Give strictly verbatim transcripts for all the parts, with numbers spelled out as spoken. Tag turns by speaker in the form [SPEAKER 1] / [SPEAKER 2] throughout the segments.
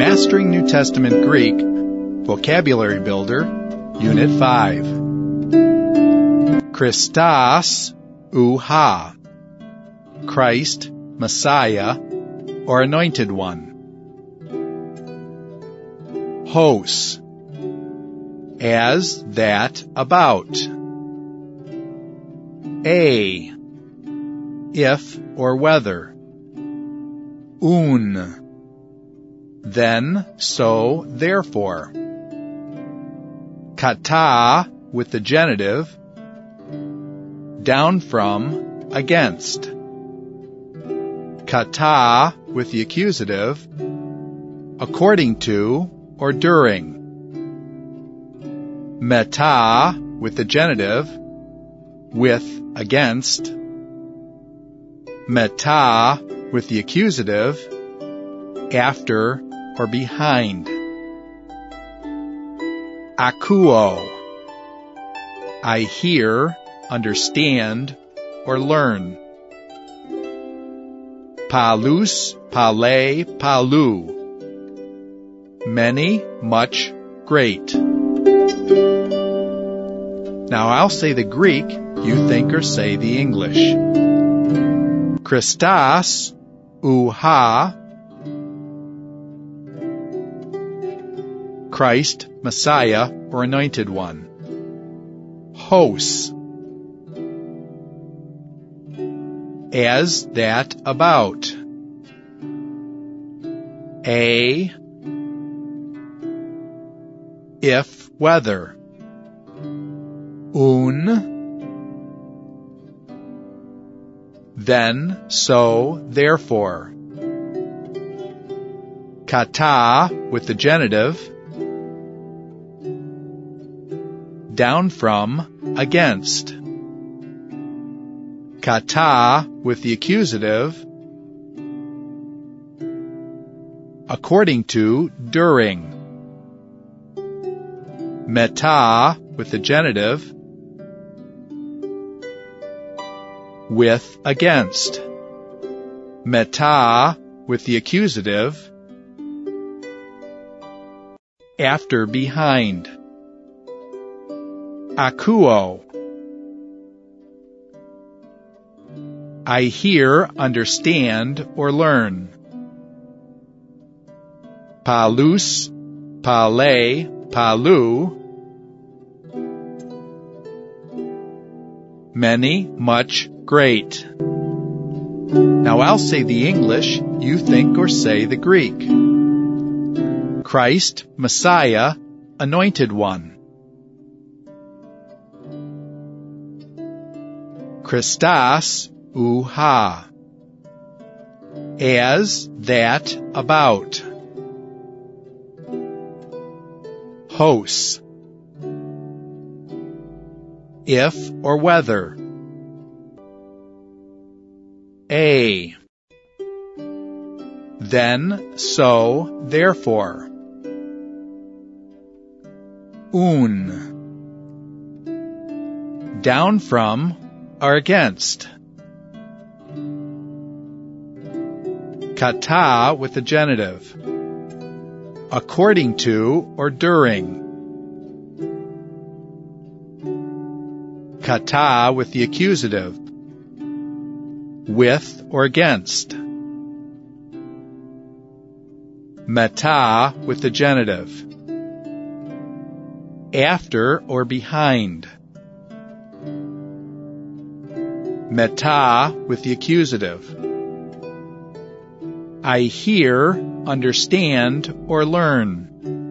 [SPEAKER 1] Mastering New Testament Greek, Vocabulary Builder, Unit five. Christos ou ha, Christ, Messiah, or Anointed One. Hos, as, that, about. A, if or whether. Un, then, so, therefore. Kata, with the genitive, down from, against. Kata, with the accusative, according to or during. Meta, with the genitive, with, against. Meta, with the accusative, after or behind. Akuo, I hear, understand, or learn. Palus, pale, palu, many, much, great. Now I'll say the Greek, you think or say the English. Christos ou ha, Christ, Messiah, or Anointed One. Hos, as, that, about. A, if, whether. Un, then, so, therefore. Kata, with the genitive, down from, against. Kata, with the accusative, according to, during. Meta, with the genitive, with, against. Meta, with the accusative, after, behind. Akuo, I hear, understand, or learn. Palus, pale, palu, many, much, great. Now I'll say the English, you think or say the Greek. Christ, Messiah, Anointed One. Christos ou ha, as, that, about. Hos, if or whether. A, then, so, therefore. Un, down from or against. Kata, with the genitive, according to or during. Kata, with the accusative, with or against. Meta, with the genitive, after or behind. Meta, with the accusative, I hear, understand, or learn.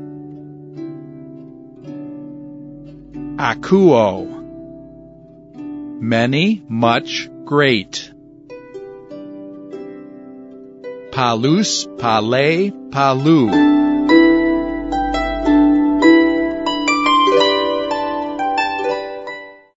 [SPEAKER 1] Akuo, many, much, great. Palus, pale, palu.